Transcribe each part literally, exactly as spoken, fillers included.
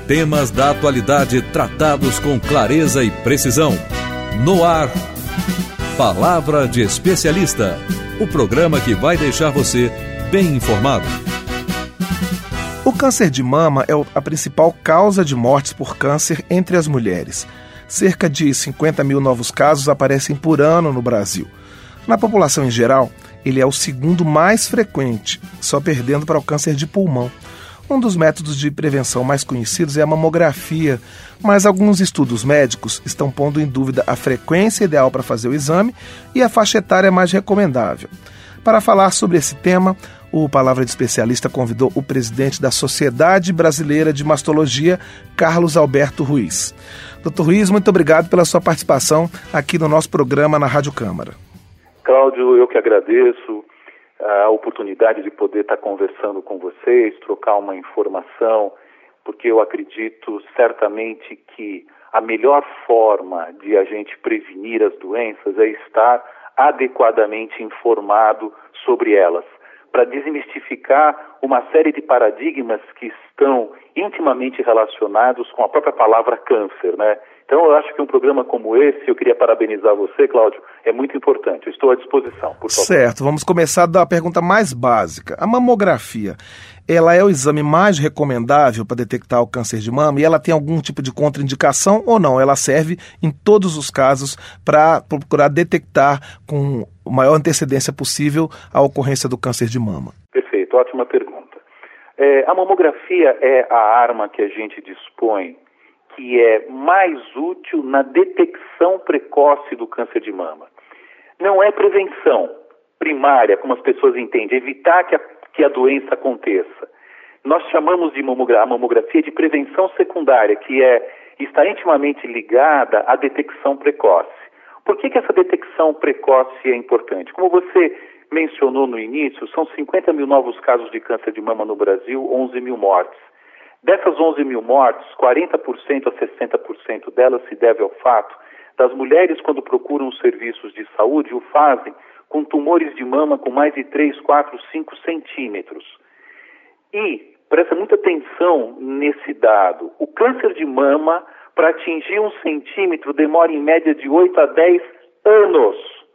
Temas da atualidade tratados com clareza e precisão. No ar, Palavra de Especialista. O programa que vai deixar você bem informado. O câncer de mama é a principal causa de mortes por câncer entre as mulheres. Cerca de cinquenta mil novos casos aparecem por ano no Brasil. Na população em geral, ele é o segundo mais frequente, só perdendo para o câncer de pulmão. Um dos métodos de prevenção mais conhecidos é a mamografia, mas alguns estudos médicos estão pondo em dúvida a frequência ideal para fazer o exame e a faixa etária mais recomendável. Para falar sobre esse tema, o Palavra de Especialista convidou o presidente da Sociedade Brasileira de Mastologia, Carlos Alberto Ruiz. doutor Ruiz, muito obrigado pela sua participação aqui no nosso programa na Rádio Câmara. Cláudio, eu que agradeço a oportunidade de poder estar conversando com vocês, trocar uma informação, porque eu acredito certamente que a melhor forma de a gente prevenir as doenças é estar adequadamente informado sobre elas, para desmistificar uma série de paradigmas que estão intimamente relacionados com a própria palavra câncer, né? Então, eu acho que um programa como esse, eu queria parabenizar você, Cláudio, é muito importante. Eu estou à disposição, por favor. Certo, vamos começar da pergunta mais básica. A mamografia, ela é o exame mais recomendável para detectar o câncer de mama e ela tem algum tipo de contraindicação ou não? Ela serve em todos os casos para procurar detectar com a maior antecedência possível a ocorrência do câncer de mama? Perfeito, ótima pergunta. É, a mamografia é a arma que a gente dispõe que é mais útil na detecção precoce do câncer de mama. Não é prevenção primária, como as pessoas entendem, evitar que a, que a doença aconteça. Nós chamamos de mamogra- a mamografia de prevenção secundária, que é, está intimamente ligada à detecção precoce. Por que, que essa detecção precoce é importante? Como você mencionou no início, são cinquenta mil novos casos de câncer de mama no Brasil, onze mil mortes. Dessas onze mil mortes, quarenta por cento a sessenta por cento delas se deve ao fato das mulheres, quando procuram os serviços de saúde, o fazem com tumores de mama com mais de três, quatro, cinco centímetros. E, presta muita atenção nesse dado, o câncer de mama, para atingir um centímetro, demora em média de oito a dez anos.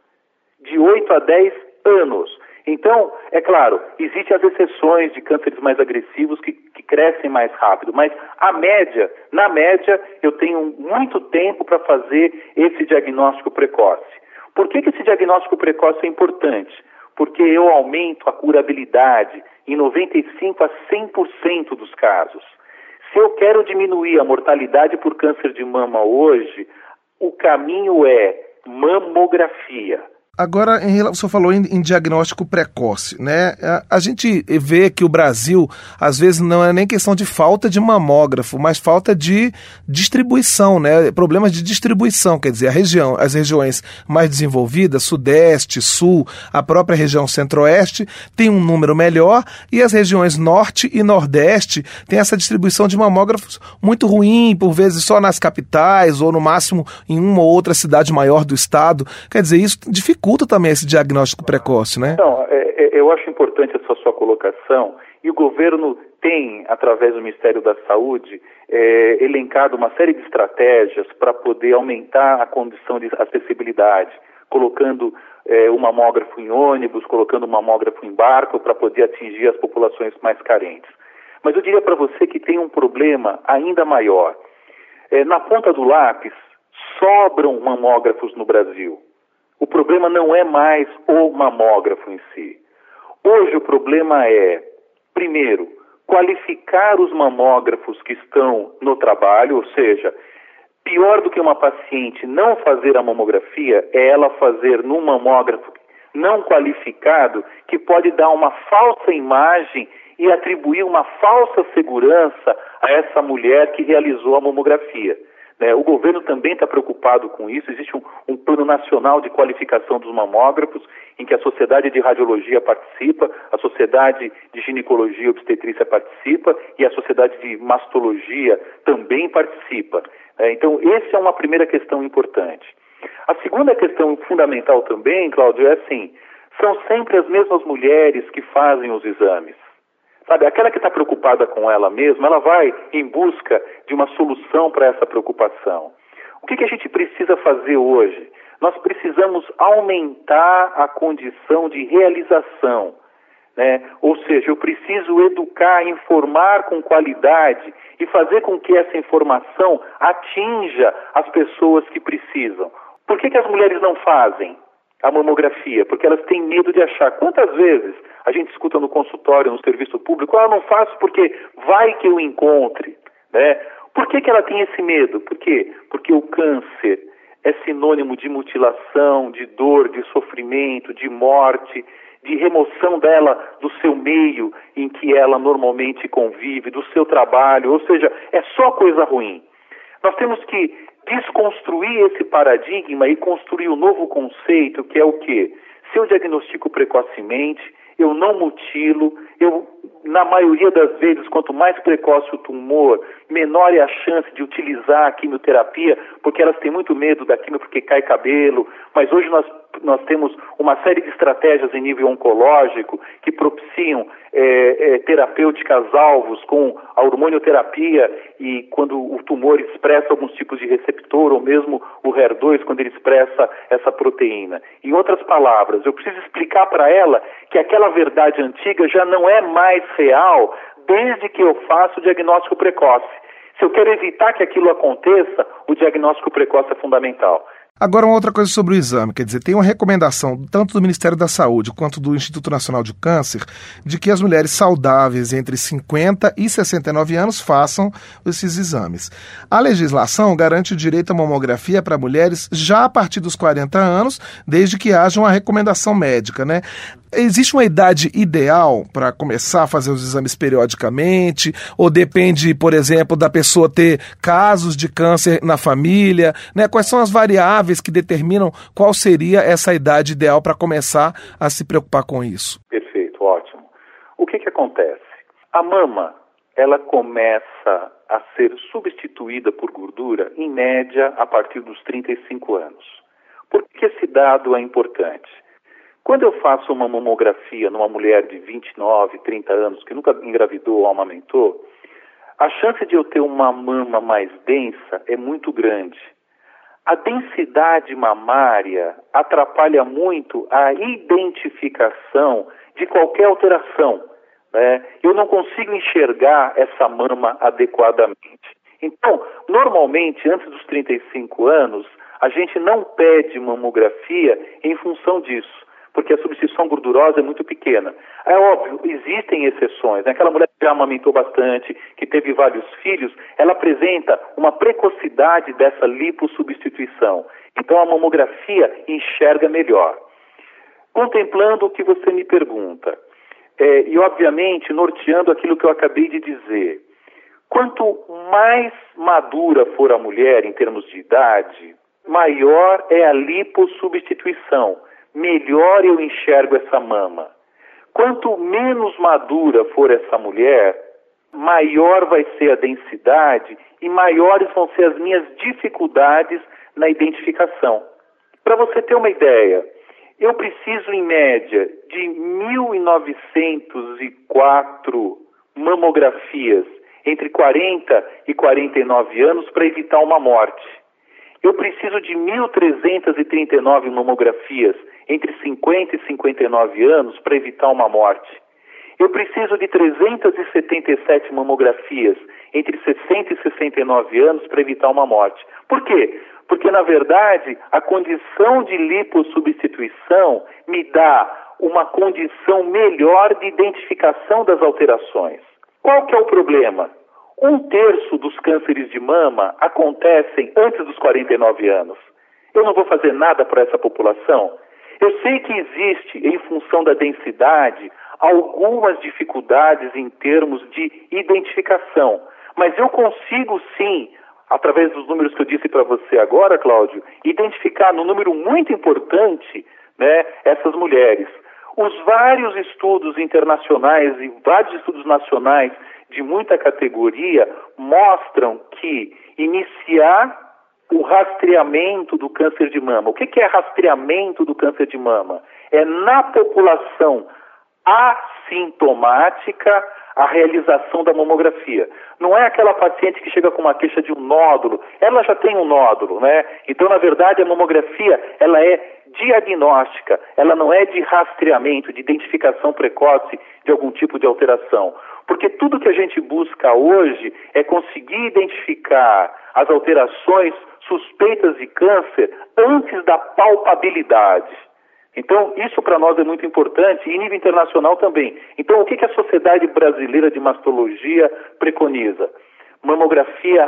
De oito a dez anos. Então, é claro, existem as exceções de cânceres mais agressivos que, que crescem mais rápido, mas a média, na média, eu tenho muito tempo para fazer esse diagnóstico precoce. Por que, que esse diagnóstico precoce é importante? Porque eu aumento a curabilidade em noventa e cinco a cem por cento dos casos. Se eu quero diminuir a mortalidade por câncer de mama hoje, o caminho é mamografia. Agora, em, o senhor falou em, em diagnóstico precoce, né? A, a gente vê que o Brasil, às vezes, não é nem questão de falta de mamógrafo, mas falta de distribuição, né? Problemas de distribuição, quer dizer, a região, as regiões mais desenvolvidas, Sudeste, Sul, a própria região Centro-Oeste, tem um número melhor e as regiões Norte e Nordeste têm essa distribuição de mamógrafos muito ruim, por vezes só nas capitais ou, no máximo, em uma ou outra cidade maior do estado. Quer dizer, isso dificulta também esse diagnóstico precoce, né? Então, é, é, eu acho importante essa sua colocação e o governo tem, através do Ministério da Saúde, é, elencado uma série de estratégias para poder aumentar a condição de acessibilidade, colocando é, um mamógrafo em ônibus, colocando um mamógrafo em barco para poder atingir as populações mais carentes. Mas eu diria para você que tem um problema ainda maior. É, na ponta do lápis, sobram mamógrafos no Brasil. O problema não é mais o mamógrafo em si. Hoje o problema é, primeiro, qualificar os mamógrafos que estão no trabalho, ou seja, pior do que uma paciente não fazer a mamografia é ela fazer num mamógrafo não qualificado que pode dar uma falsa imagem e atribuir uma falsa segurança a essa mulher que realizou a mamografia. Né? O governo também está preocupado com isso. Existe um, um plano nacional de qualificação dos mamógrafos, em que a Sociedade de Radiologia participa, a Sociedade de Ginecologia e Obstetrícia participa e a Sociedade de Mastologia também participa. É, então, essa é uma primeira questão importante. A segunda questão fundamental também, Cláudio, é assim, são sempre as mesmas mulheres que fazem os exames. Sabe, aquela que está preocupada com ela mesma, ela vai em busca de uma solução para essa preocupação. O que, que a gente precisa fazer hoje? Nós precisamos aumentar a condição de realização, né? Ou seja, eu preciso educar, informar com qualidade e fazer com que essa informação atinja as pessoas que precisam. Por que, que as mulheres não fazem a mamografia? Porque elas têm medo de achar. Quantas vezes a gente escuta no consultório, no serviço público, ah, eu não faço porque vai que eu encontre, né? Por que, que ela tem esse medo? Por quê? Porque o câncer é sinônimo de mutilação, de dor, de sofrimento, de morte, de remoção dela do seu meio em que ela normalmente convive, do seu trabalho, ou seja, é só coisa ruim. Nós temos que desconstruir esse paradigma e construir um novo conceito, que é o quê? Se eu diagnostico precocemente, eu não mutilo, eu, na maioria das vezes, quanto mais precoce o tumor, menor é a chance de utilizar a quimioterapia, porque elas têm muito medo da quimio porque cai cabelo, mas hoje nós, nós temos uma série de estratégias em nível oncológico que propiciam é, é, terapêuticas alvos com a hormonioterapia e quando o tumor expressa alguns tipos de receptor, ou mesmo o H E R dois, quando ele expressa essa proteína. Em outras palavras, eu preciso explicar para ela que aquela verdade antiga já não é mais real desde que eu faço o diagnóstico precoce. Se eu quero evitar que aquilo aconteça, o diagnóstico precoce é fundamental. Agora, uma outra coisa sobre o exame, quer dizer, tem uma recomendação tanto do Ministério da Saúde quanto do Instituto Nacional de Câncer de que as mulheres saudáveis entre cinquenta e sessenta e nove anos façam esses exames. A legislação garante o direito à mamografia para mulheres já a partir dos quarenta anos, desde que haja uma recomendação médica, né? Existe uma idade ideal para começar a fazer os exames periodicamente? Ou depende, por exemplo, da pessoa ter casos de câncer na família, né? Quais são as variáveis que determinam qual seria essa idade ideal para começar a se preocupar com isso? Perfeito, ótimo. O que que acontece? A mama, ela começa a ser substituída por gordura, em média, a partir dos trinta e cinco anos. Por que esse dado é importante? Quando eu faço uma mamografia numa mulher de vinte e nove, trinta anos, que nunca engravidou ou amamentou, a chance de eu ter uma mama mais densa é muito grande. A densidade mamária atrapalha muito a identificação de qualquer alteração, né? Eu não consigo enxergar essa mama adequadamente. Então, normalmente, antes dos trinta e cinco anos, a gente não pede mamografia em função disso, porque a substituição gordurosa é muito pequena. É óbvio, existem exceções, né? Aquela mulher que já amamentou bastante, que teve vários filhos, ela apresenta uma precocidade dessa lipossubstituição. Então a mamografia enxerga melhor. Contemplando o que você me pergunta, é, e obviamente norteando aquilo que eu acabei de dizer, quanto mais madura for a mulher em termos de idade, maior é a lipossubstituição. Melhor eu enxergo essa mama. Quanto menos madura for essa mulher, maior vai ser a densidade e maiores vão ser as minhas dificuldades na identificação. Para você ter uma ideia, eu preciso em média de mil novecentos e quatro mamografias entre quarenta e quarenta e nove anos para evitar uma morte. Eu preciso de mil trezentas e trinta e nove mamografias entre cinquenta e cinquenta e nove anos para evitar uma morte. Eu preciso de trezentas e setenta e sete mamografias entre sessenta e sessenta e nove anos para evitar uma morte. Por quê? Porque, na verdade, a condição de lipossubstituição me dá uma condição melhor de identificação das alterações. Qual que é o problema? Um terço dos cânceres de mama acontecem antes dos quarenta e nove anos. Eu não vou fazer nada para essa população? Eu sei que existe, em função da densidade, algumas dificuldades em termos de identificação. Mas eu consigo sim, através dos números que eu disse para você agora, Cláudio, identificar num número muito importante, né, essas mulheres. Os vários estudos internacionais e vários estudos nacionais de muita categoria mostram que iniciar o rastreamento do câncer de mama. O que que é rastreamento do câncer de mama? É na população assintomática a realização da mamografia. Não é aquela paciente que chega com uma queixa de um nódulo, ela já tem um nódulo, né? Então, na verdade, a mamografia, ela é diagnóstica, ela não é de rastreamento, de identificação precoce de algum tipo de alteração. Porque tudo que a gente busca hoje é conseguir identificar as alterações suspeitas de câncer antes da palpabilidade. Então, isso para nós é muito importante e em nível internacional também. Então, o que que a Sociedade Brasileira de Mastologia preconiza? Mamografia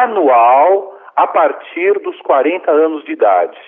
anual a partir dos quarenta anos de idade.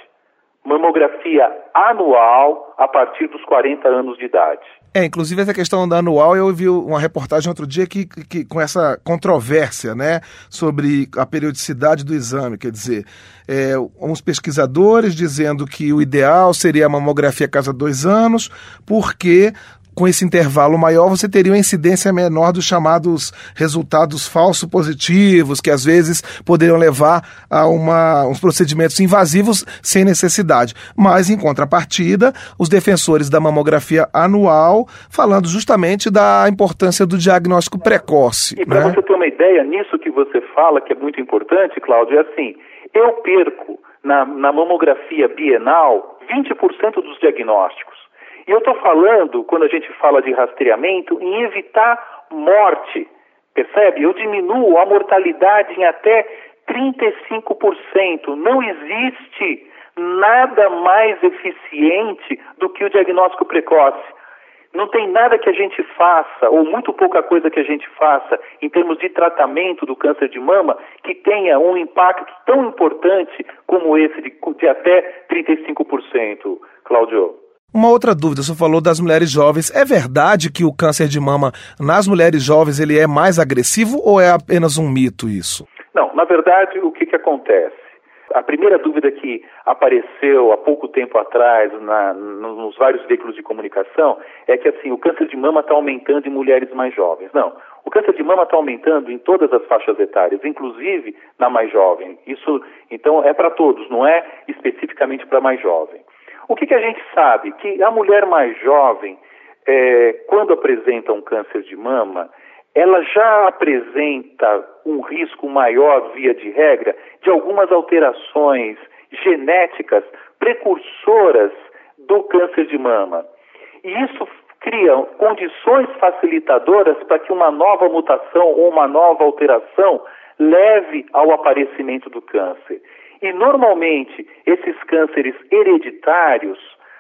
Mamografia anual a partir dos quarenta anos de idade. É, inclusive essa questão da anual, eu vi uma reportagem outro dia que, que, com essa controvérsia, né, sobre a periodicidade do exame, quer dizer, é, uns pesquisadores dizendo que o ideal seria a mamografia a cada dois anos, porque com esse intervalo maior você teria uma incidência menor dos chamados resultados falso positivos, que às vezes poderiam levar a uma, uns procedimentos invasivos sem necessidade. Mas, em contrapartida, os defensores da mamografia anual falando justamente da importância do diagnóstico precoce. E para né? você ter uma ideia nisso que você fala, que é muito importante, Cláudio, é assim, eu perco na, na mamografia bienal vinte por cento dos diagnósticos. E eu estou falando, quando a gente fala de rastreamento, em evitar morte, percebe? Eu diminuo a mortalidade em até trinta e cinco por cento. Não existe nada mais eficiente do que o diagnóstico precoce. Não tem nada que a gente faça, ou muito pouca coisa que a gente faça, em termos de tratamento do câncer de mama, que tenha um impacto tão importante como esse de, de até trinta e cinco por cento, Cláudio. Uma outra dúvida, você falou das mulheres jovens. É verdade que o câncer de mama nas mulheres jovens ele é mais agressivo ou é apenas um mito isso? Não, na verdade, o que, que acontece? A primeira dúvida que apareceu há pouco tempo atrás na, nos vários veículos de comunicação é que assim, o câncer de mama está aumentando em mulheres mais jovens. Não, o câncer de mama está aumentando em todas as faixas etárias, inclusive na mais jovem. Isso, então, é para todos, não é especificamente para mais jovem. O que, que a gente sabe? Que a mulher mais jovem, é, quando apresenta um câncer de mama, ela já apresenta um risco maior, via de regra, de algumas alterações genéticas precursoras do câncer de mama. E isso cria condições facilitadoras para que uma nova mutação ou uma nova alteração leve ao aparecimento do câncer. E, normalmente, esses cânceres hereditários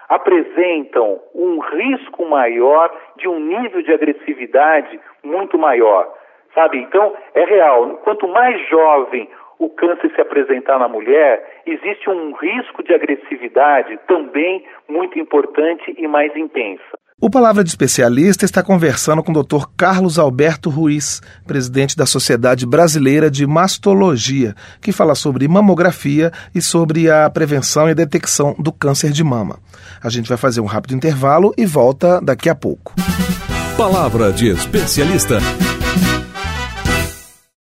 apresentam um risco maior de um nível de agressividade muito maior, sabe? Então, é real. Quanto mais jovem o câncer se apresentar na mulher, existe um risco de agressividade também muito importante e mais intensa. O Palavra de Especialista está conversando com o doutor Carlos Alberto Ruiz, presidente da Sociedade Brasileira de Mastologia, que fala sobre mamografia e sobre a prevenção e detecção do câncer de mama. A gente vai fazer um rápido intervalo e volta daqui a pouco. Palavra de Especialista.